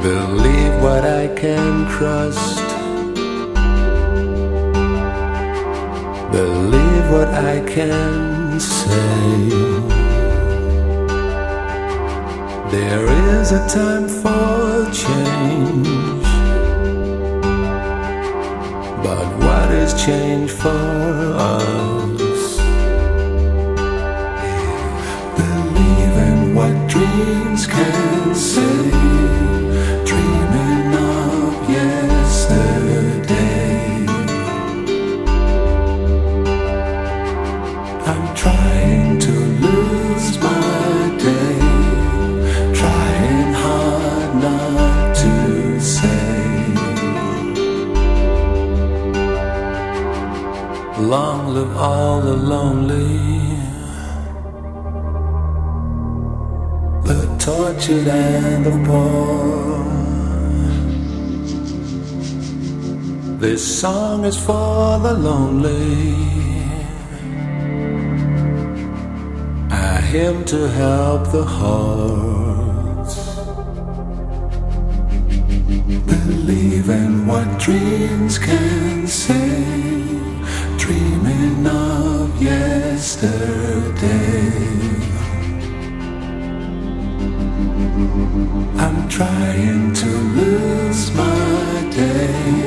Believe what I can trust. Believe what I can say. There is a time for change, but what is change for us? Believe in what dreams can say. Dreaming of yesterday. I'm trying to lose my day, trying hard not to say. Long live all the lonely, the tortured and the poor. This song is for the lonely, a hymn to help the hearts. Believe in what dreams can say, dreaming of yesterday. I'm trying to lose my day,